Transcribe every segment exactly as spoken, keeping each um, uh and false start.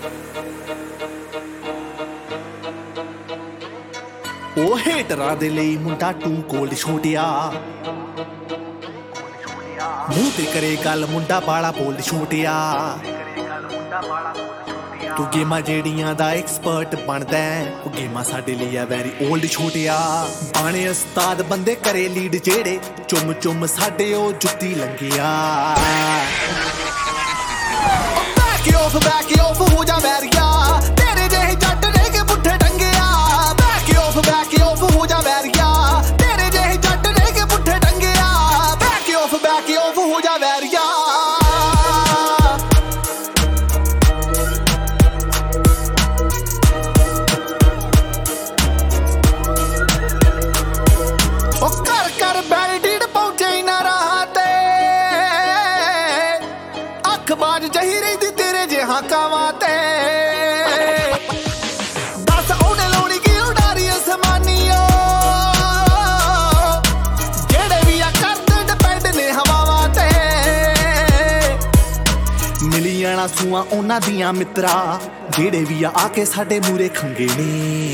ਉਹ ਹੇਟਰਾਂ ਦੇ ਲਈ ਮੁੰਡਾ ਟੂ ਕੋਲਡ ਛੋਟਿਆ, ਮੂੰਹ ਤੇ ਕਰੇ ਗੱਲ ਮੁੰਡਾ ਬਾਲਾ ਬੋਲਡ ਛੋਟਿਆ। ਤੂੰ ਗੇਮਾਂ ਜਿਹੜੀਆਂ ਦਾ ਐਕਸਪਰਟ ਬਣਦਾ, ਉਹ ਗੇਮਾਂ ਸਾਡੇ ਲਈ ਆ ਵੈਰੀ ਓਲਡ ਛੋਟਿਆ। ਬਾਣੇ ਉਸਤਾਦ ਬੰਦੇ ਕਰੇ ਲੀਡ ਜਿਹੜੇ, ਚੁੰਮ ਚੁੰਮ ਸਾਡੇ ਉਹ ਜੁੱਤੀ ਲੰਗਿਆ। ਬੈਕ ਆਫ ਬੈਕ ਆਫ ਹੋ ਜਾ ਵੈਰੀਆ, ਤੇਰੇ ਜਿਹੇ ਜੱਟ ਨੇ ਕੇ ਪੁੱਠੇ ਟੰਗਿਆ। ਬੈਕ ਆਫ ਬੈਕ ਆਫ ਹੋ ਜਾ ਵੈਰੀਆ, ਤੇਰੇ ਜਿਹੇ ਜੱਟ ਨੇ ਕੇ ਪੁੱਠੇ ਟੰਗਿਆ। ਬੈਕ ਆਫ ਬੈਕ ਆਫ ਹੋ ਜਾ ਵੈਰੀਆ। ਉਹ ਕਰ ਕਰ ਬੈਰੀਡੀਡ ਪਹੁੰਚੇ ਨਾ ਰਾਹ ਤੇ, ਅੱਖ ਬਾਜ ਜਹੀ ਰਹਿੰਦੀ ਤੇਰੇ ਜਿਹਾ ਕਾਵਾਂ ਤੇ। ਦੱਸ ਉਹਨੇ ਲਾਉਣੀ ਕੀ ਉਡਾਰੀ ਅਸਮਾਨੀਓ, ਜਿਹੜੇ ਵੀ ਆ ਕਰਦੇ ਡਿਪੈਂਡ ਨੇ ਹਵਾਵਾਂ ਤੇ। ਮਿਲੀ ਜਾਣਾ ਸੂਆਂ ਉਹਨਾਂ ਦੀਆਂ ਮਿੱਤਰਾ, ਜਿਹੜੇ ਵੀ ਆ ਆ ਕੇ ਸਾਡੇ ਮੂਰੇ ਖੰਗੇ ਨੇ।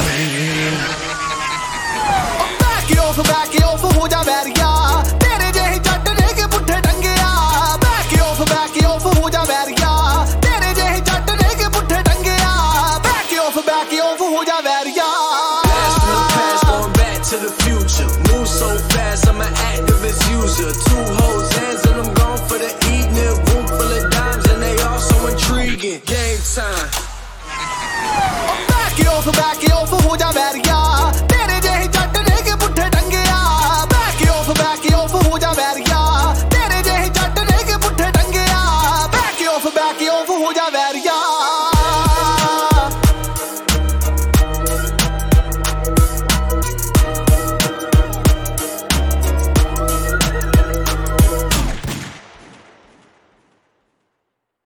ਬੈਕ ਆਫ ਬੈਕ ਆਫ ਹੋ ਜਾ ਵੈਰੀਆ, ਤੇਰੇ ਜਿਹੇ ਜੱਟ ਨੇ ਕੇ ਪੁੱਠੇ ਟੰਗਿਆ। ਬੈਕ ਆਫ ਬੈਕ ਆਫ ਹੋ ਜਾ ਵੈਰੀਆ, ਤੇਰੇ ਜਿਹੇ ਜੱਟ ਨੇ ਕੇ ਪੁੱਠੇ ਟੰਗਿਆ। ਬੈਕ ਆਫ ਬੈਕ ਆਫ ਹੋ ਜਾ ਵੈਰੀਆ। Blast from the past, going back to the future. Move so fast, I'm an activist user. Two hoes hands and I'm gone for the evening. Room full of dimes and they all so intriguing. Game time. Back off, back off ਹੋ ਜਾ ਵੈਰੀਆ।